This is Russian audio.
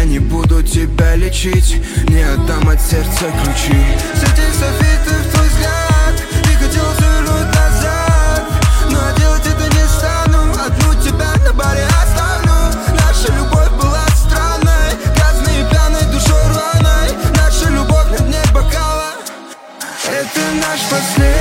не буду тебя лечить, не отдам от сердца ключи. С этих софитов твой взгляд, ты хотел свернуть назад, но делать это не стану, одну тебя на баре оставлю. Наша любовь была странной, грязной и пьяной, душой рваной. Наша любовь на дне бокала, это наш последний